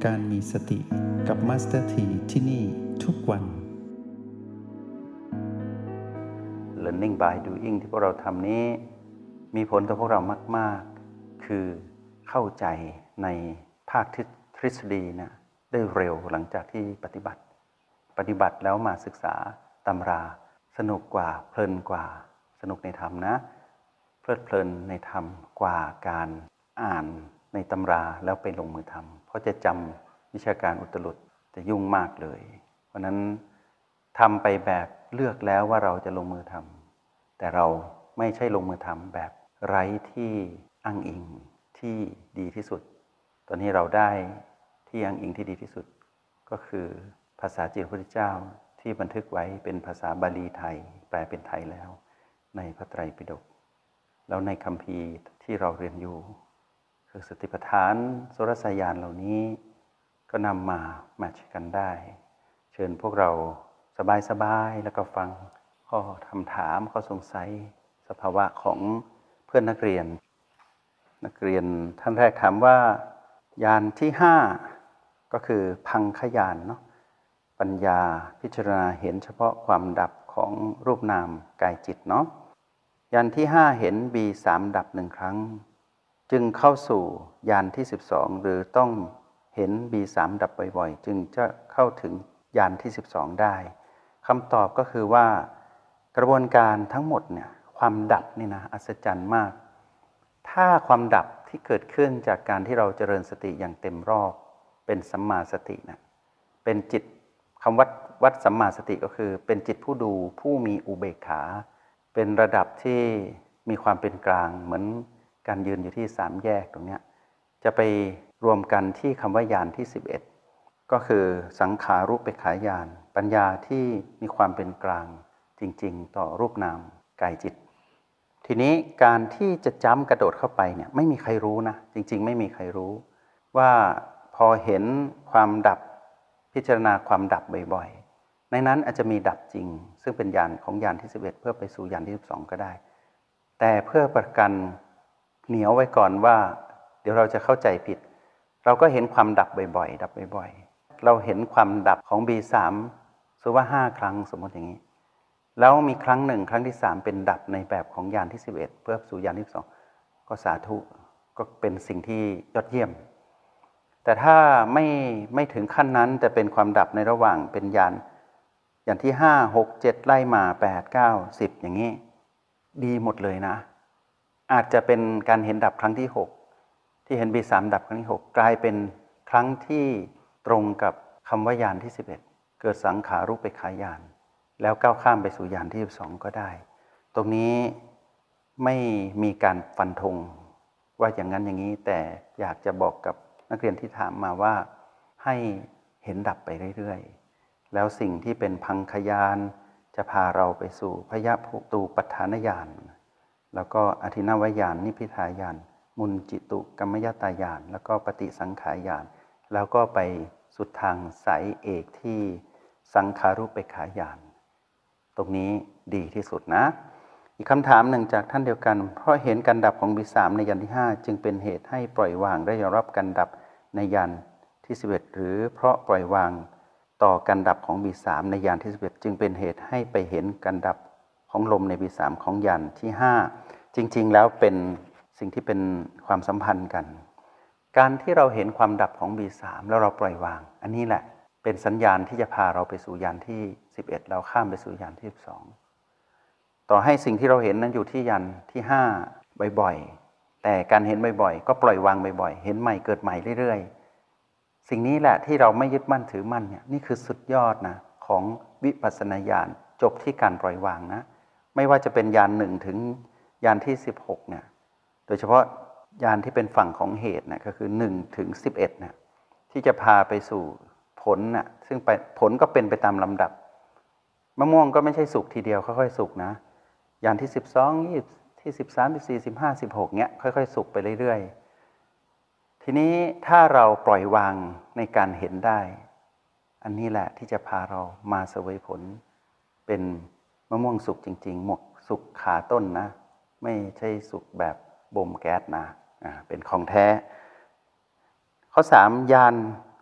การมีสติกับมาสเตอร์ทีที่นี่ทุกวัน Learning by Doing ที่พวกเราทำนี้มีผลต่อพวกเรามากๆคือเข้าใจในภาคทฤษฎีนะได้เร็วหลังจากที่ปฏิบัติแล้วมาศึกษาตำราสนุกกว่าเพลินกว่าสนุกในธรรมนะเพลิดเพลินในธรรมกว่าการอ่านในตำราแล้วไปลงมือทำเพราะจะจำวิชาการอุตรุดจะยุ่งมากเลยเพราะนั้นทำไปแบบเลือกแล้วว่าเราจะลงมือทำแต่เราไม่ใช่ลงมือทำแบบไร้ที่อ้างอิงที่ดีที่สุดตอนนี้เราได้ที่อ้างอิงที่ดีที่สุดก็คือภาษาจีนพระพุทธเจ้าที่บันทึกไว้เป็นภาษาบาลีไทยแปลเป็นไทยแล้วในพระไตรปิฎกแล้วในคัมภีร์ที่เราเรียนอยู่คือสติปัฏฐานโสรสยานเหล่านี้ก็นำมาแมทช์กันได้เชิญพวกเราสบายๆแล้วก็ฟังข้อคำถามข้อสงสัยสภาวะของเพื่อนนักเรียนท่านแรกถามว่ายานที่5ก็คือพังคยานเนาะปัญญาพิจารณาเห็นเฉพาะความดับของรูปนามกายจิตเนาะยานที่5เห็น B3 ดับ1ครั้งจึงเข้าสู่ยานที่12หรือต้องเห็น B3 ดับบ่อยๆจึงจะเข้าถึงยานที่12ได้คำตอบก็คือว่ากระบวนการทั้งหมดเนี่ยความดับนี่นะอัศจรรย์มากถ้าความดับที่เกิดขึ้นจากการที่เราเจริญสติอย่างเต็มรอบเป็นสัมมาสตินะเป็นจิตคำวัดสัมมาสติก็คือเป็นจิตผู้ดูผู้มีอุเบกขาเป็นระดับที่มีความเป็นกลางเหมือนการยืนอยู่ที่3แยกตรงนี้จะไปรวมกันที่คำว่าญาณที่11ก็คือสังขารุปเปกขายานปัญญาที่มีความเป็นกลางจริงๆต่อรูปนามกายจิตทีนี้การที่จะจ้ำกระโดดเข้าไปเนี่ยไม่มีใครรู้นะจริงๆไม่มีใครรู้ว่าพอเห็นความดับพิจารณาความดับบ่อยๆในนั้นอาจจะมีดับจริงซึ่งเป็นญาณของญาณที่11เพื่อไปสู่ญาณที่12ก็ได้แต่เพื่อประกันเหนียวไว้ก่อนว่าเดี๋ยวเราจะเข้าใจผิดเราก็เห็นความดับบ่อยๆดับบ่อยๆเราเห็นความดับของ B3 สมมุติว่า5ครั้งสมมติอย่างนี้แล้วมีครั้งหนึ่งครั้งที่3เป็นดับในแบบของญาณที่11เพื่อสู่ญาณที่12ก็สาธุก็เป็นสิ่งที่ยอดเยี่ยมแต่ถ้าไม่ถึงขั้นนั้นจะเป็นความดับในระหว่างเป็นญาณที่5 6 7ไล่มา8 9 10อย่างนี้ดีหมดเลยนะอาจจะเป็นการเห็นดับครั้งที่6ที่เห็น B3 ดับครั้งที่6กลายเป็นครั้งที่ตรงกับคำว่าญาณที่11เกิดสังขารุปเปกขายานแล้วก้าวข้ามไปสู่ญาณที่12ก็ได้ตรงนี้ไม่มีการฟันธงว่าอย่างนั้นอย่างนี้แต่อยากจะบอกกับนักเรียนที่ถามมาว่าให้เห็นดับไปเรื่อยๆแล้วสิ่งที่เป็นพังคยานจะพาเราไปสู่พยภูตูปัฏฐานญาณแล้วก็อธินวญาณนิพพิทายานมุนจิตุกัมมยตายานแล้วก็ปฏิสังขายานแล้วก็ไปสุดทางสายเอกที่สังขารุปเปกขายานตรงนี้ดีที่สุดนะอีกคำถามหนึ่งจากท่านเดียวกันเพราะเห็นการดับของ B3 ในยานที่5จึงเป็นเหตุให้ปล่อยวางและยอมรับการดับในยานที่11หรือเพราะปล่อยวางต่อการดับของ B3 ในยานที่11จึงเป็นเหตุให้ไปเห็นการดับของลมใน B3 ของยานที่5จริงๆแล้วเป็นสิ่งที่เป็นความสัมพันธ์กันการที่เราเห็นความดับของ B3 แล้วเราปล่อยวางอันนี้แหละเป็นสัญญาณที่จะพาเราไปสู่ยานที่11เราข้ามไปสู่ยานที่12ต่อให้สิ่งที่เราเห็นนั้นอยู่ที่ยานที่5บ่อยๆแต่การเห็นบ่อยๆก็ปล่อยวางบ่อยๆเห็นใหม่เกิดใหม่เรื่อยๆสิ่งนี้แหละที่เราไม่ยึดมั่นถือมั่นเนี่ยนี่คือสุดยอดนะของวิปัสสนาญาณจบที่การปล่อยวางนะไม่ว่าจะเป็นยาน1ถึงยานที่16เนี่ยโดยเฉพาะยานที่เป็นฝั่งของเหตุนะก็คือ1ถึง11นะที่จะพาไปสู่ผลนะซึ่งผลก็เป็นไปตามลำดับมะม่วงก็ไม่ใช่สุกทีเดียวค่อยๆสุกนะยานที่12 20ที่13 14 15 16เงี้ยค่อยๆสุกไปเรื่อยๆทีนี้ถ้าเราปล่อยวางในการเห็นได้อันนี้แหละที่จะพาเรามาเสวยผลเป็นมะม่วงสุกจริงๆหมกสุกขาต้นนะไม่ใช่สุกแบบบ่มแก๊สนะเป็นของแท้ข้อ3ยาน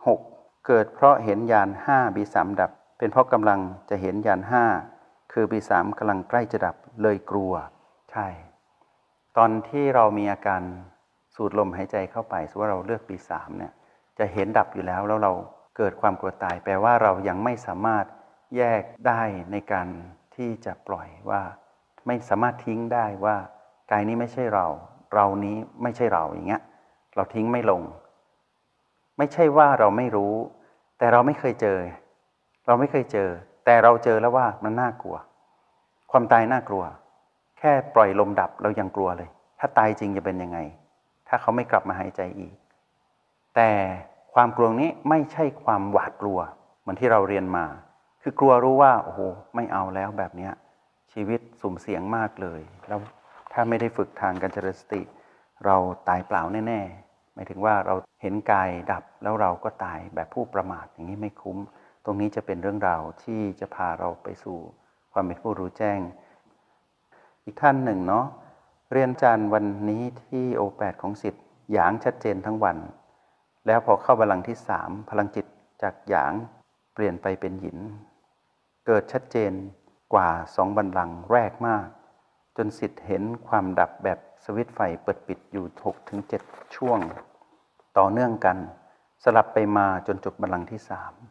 6เกิดเพราะเห็นญาณ5 B3 ดับเป็นเพราะกำลังจะเห็นญาณ5คือ B3 กำลังใกล้จะดับเลยกลัวใช่ตอนที่เรามีอาการสูดลมหายใจเข้าไปสมมุติว่าเราเลือก B3 เนี่ยจะเห็นดับอยู่แล้วเราเกิดความกลัวตายแปลว่าเรายังไม่สามารถแยกได้ในการที่จะปล่อยว่าไม่สามารถทิ้งได้ว่ากายนี้ไม่ใช่เราเรานี้ไม่ใช่เราอย่างเงี้ยเราทิ้งไม่ลงไม่ใช่ว่าเราไม่รู้แต่เราไม่เคยเจอแต่เราเจอแล้วว่ามันน่ากลัวความตายน่ากลัวแค่ปล่อยลมดับเรายังกลัวเลยถ้าตายจริงจะเป็นยังไงถ้าเขาไม่กลับมาหายใจอีกแต่ความกลัวนี้ไม่ใช่ความหวาดกลัวเหมือนที่เราเรียนมาคือกลัวรู้ว่าโอ้โหไม่เอาแล้วแบบเนี้ยชีวิตสุ่มเสี่ยงมากเลยแล้วถ้าไม่ได้ฝึกทางการเจริญสติเราตายเปล่าแน่ๆหมายถึงว่าเราเห็นกายดับแล้วเราก็ตายแบบผู้ประมาทอย่างนี้ไม่คุ้มตรงนี้จะเป็นเรื่องราวที่จะพาเราไปสู่ความเป็นผู้รู้แจ้งอีกท่านหนึ่งเนาะเรียนอาจารย์วันนี้ที่โอ8ของศิษย์หยางชัดเจนทั้งวันแล้วพอเข้าบัลลังก์ที่3พลังจิตจากหยางเปลี่ยนไปเป็นหยินเกิดชัดเจนกว่า2บัลลังก์แรกมากจนศิษย์เห็นความดับแบบสวิตช์ไฟเปิดปิดอยู่ 6-7 ช่วงต่อเนื่องกันสลับไปมาจนจบบัลลังก์ที่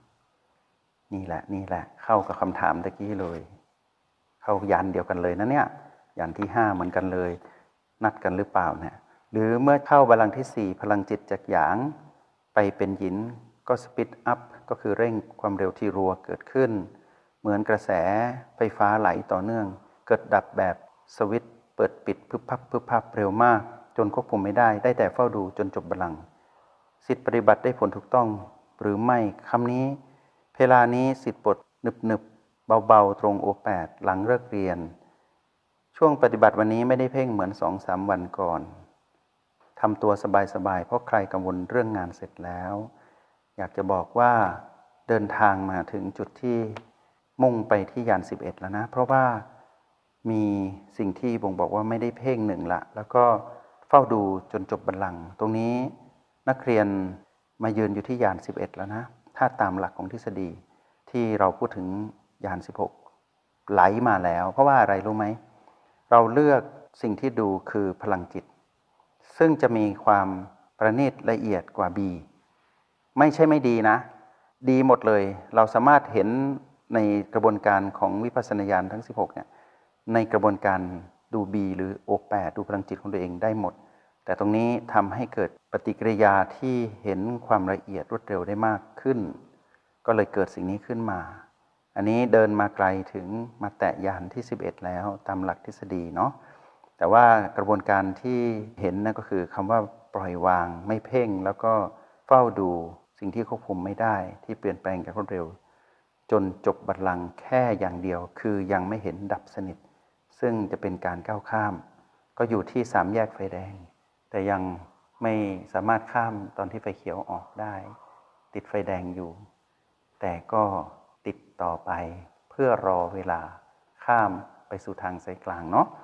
3นี่แหละเข้ากับคำถามตะกี้เลยเข้ายันเดียวกันเลยนะเนี่ยยันที่5เหมือนกันเลยนัดกันหรือเปล่าเนี่ยหรือเมื่อเข้าบัลลังก์ที่4พลังจิตจากหยางไปเป็นหยินก็สปีดอัพก็คือเร่งความเร็วที่รัวเกิดขึ้นเหมือนกระแสไฟฟ้าไหลต่อเนื่องเกิดดับแบบสวิตช์เปิดปิดพึบพับเร็วมากจนควบคุมไม่ได้แต่เฝ้าดูจนจบบัลลังก์ศิษย์ปฏิบัติได้ผลถูกต้องหรือไม่คำนี้เวลานี้ศิษย์บทหนึบเบาๆตรงโอ8หลังเลิกเรียนช่วงปฏิบัติวันนี้ไม่ได้เพ่งเหมือน 2-3 วันก่อนทำตัวสบายๆเพราะใครกังวลเรื่องงานเสร็จแล้วอยากจะบอกว่าเดินทางมาถึงจุดที่มุ่งไปที่ยาน11แล้วนะเพราะว่ามีสิ่งที่บ่งบอกว่าไม่ได้เพ่งหนึ่งละแล้วก็เฝ้าดูจนจบบัลลังก์ตรงนี้นักเรียนมายืนอยู่ที่ยาน11แล้วนะถ้าตามหลักของทฤษฎีที่เราพูดถึงยาน16ไหลมาแล้วเพราะว่าอะไรรู้ไหมเราเลือกสิ่งที่ดูคือพลังจิตซึ่งจะมีความประณีตละเอียดกว่า B ไม่ใช่ไม่ดีนะดีหมดเลยเราสามารถเห็นในกระบวนการของวิปัสสนาญาณทั้ง16เนี่ยในกระบวนการดู B หรือ O8 ดูพลังจิตของตัวเองได้หมดแต่ตรงนี้ทำให้เกิดปฏิกิริยาที่เห็นความละเอียดรวดเร็วได้มากขึ้นก็เลยเกิดสิ่งนี้ขึ้นมาอันนี้เดินมาไกลถึงมาแตะยานที่11แล้วตามหลักทฤษฎีเนาะแต่ว่ากระบวนการที่เห็นนั่นก็คือคำว่าปล่อยวางไม่เพ่งแล้วก็เฝ้าดูสิ่งที่ควบคุมไม่ได้ที่เปลี่ยนแปลงอย่างรวดเร็วจนจบบัลลังก์แค่อย่างเดียวคือยังไม่เห็นดับสนิทซึ่งจะเป็นการก้าวข้ามก็อยู่ที่3แยกไฟแดงแต่ยังไม่สามารถข้ามตอนที่ไฟเขียวออกได้ติดไฟแดงอยู่แต่ก็ติดต่อไปเพื่อรอเวลาข้ามไปสู่ทางสายกลางเนาะ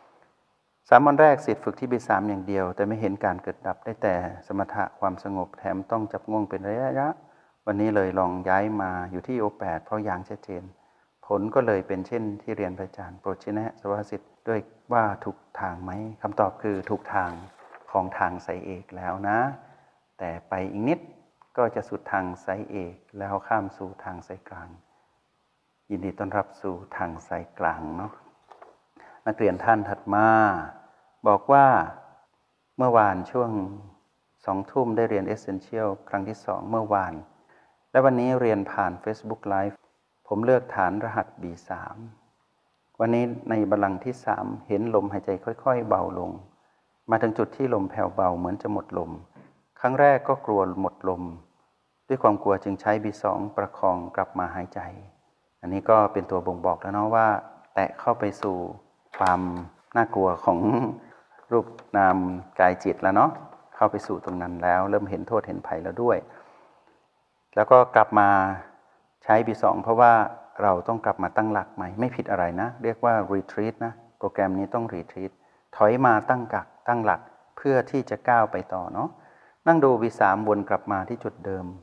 3 วันแรกศิษย์ฝึกที่ B3 อย่างเดียวแต่ไม่เห็นการเกิดดับได้แต่สมถะความสงบแถมต้องจับง่วงเป็นระยะวันนี้เลยลองย้ายมาอยู่ที่ O8 เพราะอย่างชัดเจนผลก็เลยเป็นเช่นที่เรียนพระอาจารย์โปรดชี้แนะสวศิษย์ด้วยว่าถูกทางไหมคำตอบคือถูกทางของทางสายเอกแล้วนะแต่ไปอีกนิดก็จะสุดทางสายเอกแล้วข้ามสู่ทางสายกลางยินดีต้อนรับสู่ทางสายกลางเนาะนักเรียนท่านถัดมาบอกว่าเมื่อวานช่วง2 ทุ่มได้เรียน Essential ครั้งที่2เมื่อวานและวันนี้เรียนผ่าน Facebook Live ผมเลือกฐานรหัส B3 วันนี้ในบัลลังก์ที่3เห็นลมหายใจค่อยๆเบาลงมาถึงจุดที่ลมแผ่วเบาเหมือนจะหมดลมครั้งแรกก็กลัวหมดลมด้วยความกลัวจึงใช้ B2 ประคองกลับมาหายใจอันนี้ก็เป็นตัวบ่งบอกแล้วเนาะว่าแตะเข้าไปสู่ความน่ากลัวของรูปนามกายจิตแล้วเนาะเข้าไปสู่ตรงนั้นแล้วเริ่มเห็นโทษเห็นภัยแล้วด้วยแล้วก็กลับมาใช้ B2 เพราะว่าเราต้องกลับมาตั้งหลักใหม่ไม่ผิดอะไรนะเรียกว่า retreat นะโปรแกรมนี้ต้อง retreat ถอยมาตั้งหลักเพื่อที่จะก้าวไปต่อเนาะนั่งดู B3 วนกลับมาที่จุดเดิม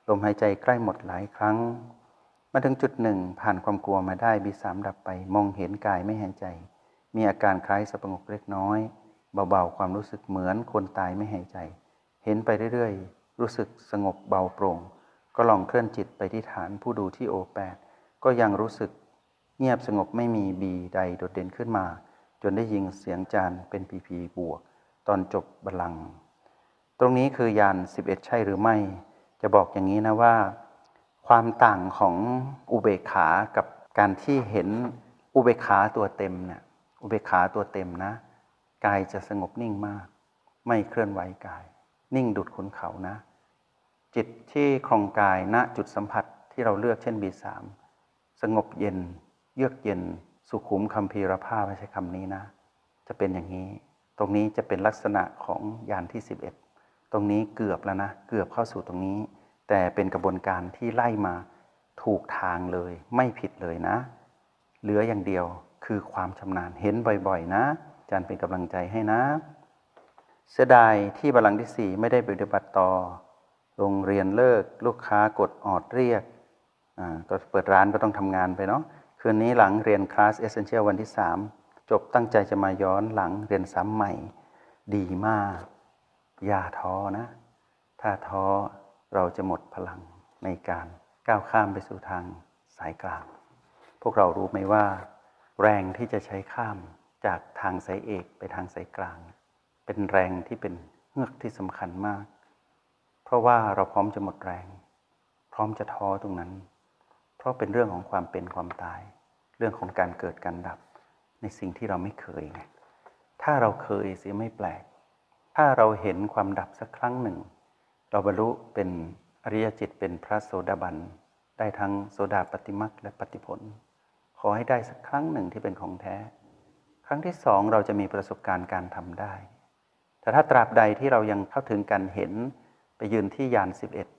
ลมหายใจใกล้หมดหลายครั้งมาถึงจุดหนึ่งผ่านความกลัวมาได้ B3 ดับไปมองเห็นกายไม่หายใจมีอาการคล้ายสงบเล็กน้อยเบาๆความรู้สึกเหมือนคนตายไม่หายใจเห็นไปเรื่อยๆรู้สึกสงบเบาโปร่งก็ลองเคลื่อนจิตไปที่ฐานผู้ดูที่O8ก็ยังรู้สึกเงียบสงบไม่มีบีใดโดดเด่นขึ้นมาจนได้ยินเสียงจานเป็นพีบวกตอนจบบัลลังก์ตรงนี้คือยาน11ใช่หรือไม่จะบอกอย่างนี้นะว่าความต่างของอุเบกขากับการที่เห็นอุเบกขาตัวเต็มเนี่ยอุเบกขาตัวเต็มนะกายจะสงบนิ่งมากไม่เคลื่อนไหวกายนิ่งดุจขุนเขานะจิตที่ครองกายณจุดสัมผัสที่เราเลือกเช่น B3 สงบเย็นเยือกเย็นสุขุมคัมภีรภาพไม่ใช่คำนี้นะจะเป็นอย่างนี้ตรงนี้จะเป็นลักษณะของยานที่11ตรงนี้เกือบแล้วนะเกือบเข้าสู่ตรงนี้แต่เป็นกระบวนการที่ไล่มาถูกทางเลยไม่ผิดเลยนะเหลืออย่างเดียวคือความชำนาญเห็นบ่อยๆนะอาจารย์เป็นกำลังใจให้นะเสียดายที่บัลลังก์ที่4ไม่ได้ปฏิบัติต่อโรงเรียนเลิกลูกค้ากดออดเรียกก็เปิดร้านก็ต้องทำงานไปเนาะคืนนี้หลังเรียนคลาส Essential วันที่3จบตั้งใจจะมาย้อนหลังเรียนซ้ำใหม่ดีมากอย่าท้อนะถ้าท้อเราจะหมดพลังในการก้าวข้ามไปสู่ทางสายกลางพวกเรารู้ไหมว่าแรงที่จะใช้ข้ามจากทางสายเอกไปทางสายกลางเป็นแรงที่เป็นเฮือกที่สำคัญมากเพราะว่าเราพร้อมจะหมดแรงพร้อมจะท้อตรงนั้นเพราะเป็นเรื่องของความเป็นความตายเรื่องของการเกิดการดับในสิ่งที่เราไม่เคยไงถ้าเราเคยเสียไม่แปลกถ้าเราเห็นความดับสักครั้งหนึ่งเราบรรลุเป็นอริยจิตเป็นพระโสดาบันได้ทั้งโสดาปัตติมรรคและปัตติผลขอให้ได้สักครั้งหนึ่งที่เป็นของแท้ครั้งที่2เราจะมีประสบการณ์การทำได้แต่ถ้าตราบใดที่เรายังเข้าถึงการเห็นไปยืนที่ยาน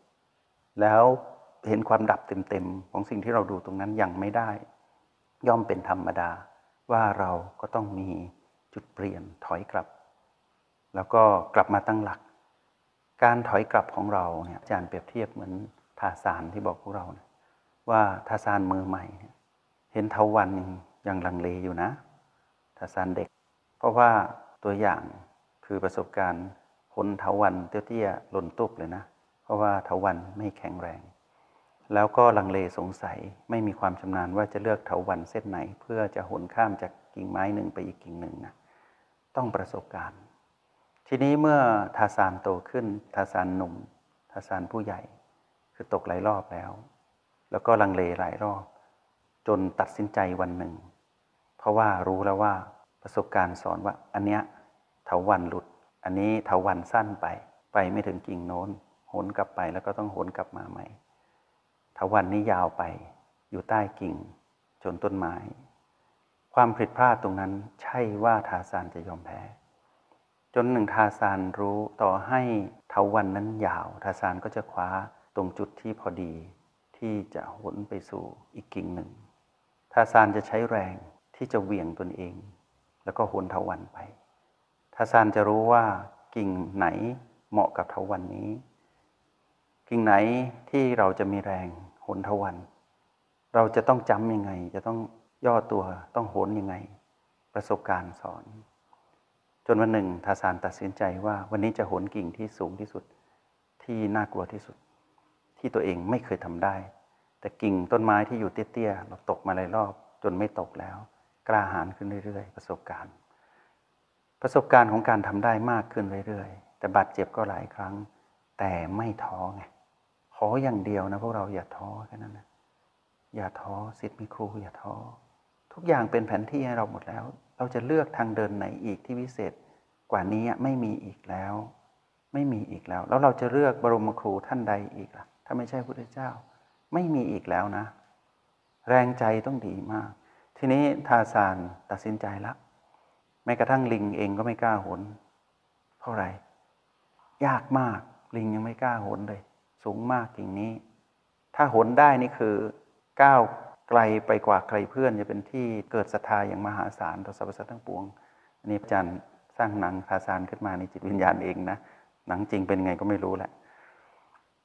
11แล้วเห็นความดับเต็มๆของสิ่งที่เราดูตรงนั้นยังไม่ได้ย่อมเป็นธรรมดาว่าเราก็ต้องมีจุดเปลี่ยนถอยกลับแล้วก็กลับมาตั้งหลักการถอยกลับของเราเนี่ยอาจารย์เปรียบเทียบเหมือนทาสานที่บอกพวกเรานะว่าทาสานมือใหม่เห็นเทวันยังลังเลอยู่นะทาสานเด็กเพราะว่าตัวอย่างคือประสบการณ์คนเทวันเตี้ยๆหล่นตุ๊บเลยนะเพราะว่าเทวันไม่แข็งแรงแล้วก็ลังเลสงสัยไม่มีความชำนาญว่าจะเลือกเถาวัลย์เส้นไหนเพื่อจะหนข้ามจากกิ่งไม้หนึ่งไปอีกกิ่งหนึ่งนะต้องประสบการณ์ทีนี้เมื่อทาสานโตขึ้นทาสานหนุ่มทาสานผู้ใหญ่คือตกหลายรอบแล้วก็ลังเลหลายรอบจนตัดสินใจวันหนึ่งเพราะว่ารู้แล้วว่าประสบการณ์สอนว่าอันเนี้ยเถาวัลย์หลุดอันนี้เถาวัลย์สั้นไปไม่ถึงกิ่งโน้นโหนกลับไปแล้วก็ต้องโหนกลับมาใหม่เถาวัลย์นี้ยาวไปอยู่ใต้กิ่งจนต้นไม้ความผิดพลาดตรงนั้นใช่ว่าทาสานจะยอมแพ้จนหนึ่งทาสานรู้ต่อให้เถาวัลย์นั้นยาวทาสานก็จะคว้าตรงจุดที่พอดีที่จะโหนไปสู่อีกกิ่งหนึ่งทาสานจะใช้แรงที่จะเหวี่ยงตนเองแล้วก็โหนเถาวัลย์ไปทาสานจะรู้ว่ากิ่งไหนเหมาะกับเถาวัลย์นี้กิ่งไหนที่เราจะมีแรงโหนเถาวัลย์เราจะต้องจำยังไงจะต้องย่อตัวต้องโหนยังไงประสบการณ์สอนจนวันหนึ่งทาสานตัดสินใจว่าวันนี้จะโหนกิ่งที่สูงที่สุดที่น่ากลัวที่สุดที่ตัวเองไม่เคยทำได้แต่กิ่งต้นไม้ที่อยู่เตี้ยๆเราตกมาหลายรอบจนไม่ตกแล้วกล้าหาญขึ้นเรื่อยๆประสบการณ์ของการทำได้มากขึ้นเรื่อยๆแต่บาดเจ็บก็หลายครั้งแต่ไม่ท้อไงขออย่างเดียวนะพวกเราอย่าท้อแค่นั้นนะอย่าท้อศิษย์มีครูอย่าท้อทุกอย่างเป็นแผนที่ให้เราหมดแล้วเราจะเลือกทางเดินไหนอีกที่วิเศษกว่านี้ไม่มีอีกแล้วแล้วเราจะเลือกบรมครูท่านใดอีกล่ะถ้าไม่ใช่พระพุทธเจ้าไม่มีอีกแล้วนะแรงใจต้องดีมากทีนี้ทาสานตัดสินใจแล้วแม้กระทั่งลิงเองก็ไม่กล้าโหนเพราะอะไรยากมากลิงยังไม่กล้าโหนเลยสูงมากกิ่งนี้ถ้าโหนได้นี่คือก้าวไกลไปกว่าใครเพื่อนจะเป็นที่เกิดศรัทธาอย่างมหาศาลต่อสรรพสัตว์ทั้งปวงอันนี้อาจารย์สร้างหนังทาสานขึ้นมาในจิตวิญญาณเองนะหนังจริงเป็นไงก็ไม่รู้แหละท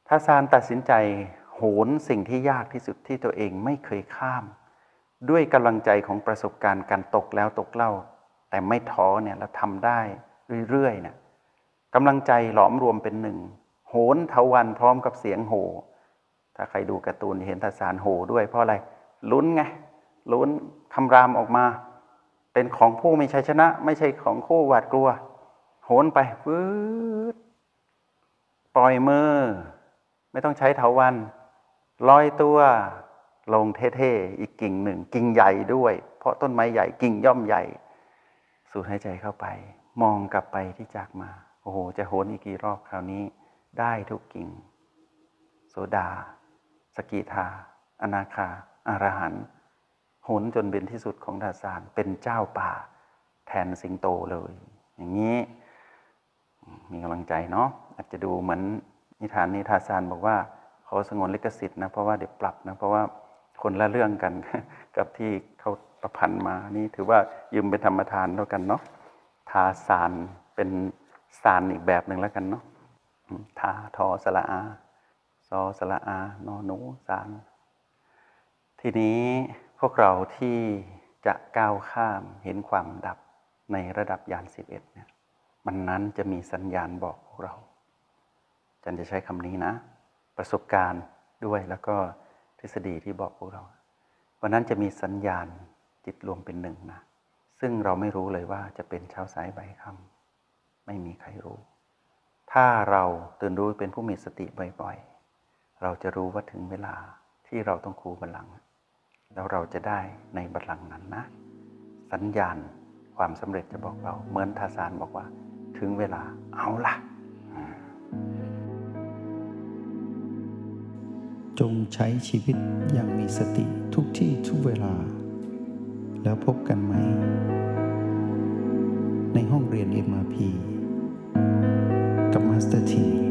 ทาซานตัดสินใจโหนสิ่งที่ยากที่สุดที่ตัวเองไม่เคยข้ามด้วยกำลังใจของประสบการณ์การตกแล้วตกเล่าแต่ไม่ท้อเนี่ยแล้วทำได้เรื่อยๆเนี่ยกำลังใจหลอมรวมเป็นหนึ่งโหนเถาวัลย์พร้อมกับเสียงโห่ถ้าใครดูการ์ตูนเห็นทาซานโห่ด้วยเพราะอะไรลุ้นไงลุ้นคำรามออกมาเป็นของผู้มีชัยชนะไม่ใช่ของผู้หวาดกลัวโหนไปวืดปล่อยมือไม่ต้องใช้เถาวัลย์ลอยตัวลงเท่ๆอีกกิ่งหนึ่งกิ่งใหญ่ด้วยเพราะต้นไม้ใหญ่กิ่งย่อมใหญ่สูดหายใจเข้าไปมองกลับไปที่จากมาโอ้โหจะโหนอีกกี่รอบคราวนี้ได้ทุกกิ่งโสดาสกิทาอนาคาอรหันต์โหนจนเป็นที่สุดของทาซานเป็นเจ้าป่าแทนสิงโตเลยอย่างนี้มีกำลังใจเนาะอาจจะดูเหมือนนิทานนี้ทาซานบอกว่าขอสงวนลิขสิทธิ์นะเพราะว่าเดี๋ยวปรับนะเพราะว่าคนละเรื่องกัน กับที่เขาประพันธ์มานี่ถือว่ายืมเป็นธรรมทานแล้วกันเนาะทาซานเป็นซานอีกแบบหนึ่งแล้วกันเนาะทาทอสระอาซอสระอานอหนูซานทีนี้พวกเราที่จะก้าวข้ามเห็นความดับในระดับญาณ11เนี่ยมันนั้นจะมีสัญญาณบอกพวกเราจันจะใช้คำนี้นะประสบการณ์ด้วยแล้วก็ทฤษฎีที่บอกพวกเราวันนั้นจะมีสัญญาณจิตรวมเป็นหนึ่งนะซึ่งเราไม่รู้เลยว่าจะเป็นเช้าสายบ่ายค่ำไม่มีใครรู้ถ้าเราตื่นรู้เป็นผู้มีสติบ่อยๆเราจะรู้ว่าถึงเวลาที่เราต้องคูบัลลังก์แล้วเราจะได้ในบัลลังก์นั้นนะสัญญาณความสำเร็จจะบอกเราเหมือนทาซานบอกว่าถึงเวลาเอาล่ะจงใช้ชีวิตอย่างมีสติทุกที่ทุกเวลาแล้วพบกันไหมในห้องเรียน MRP กับมาสเตอร์ที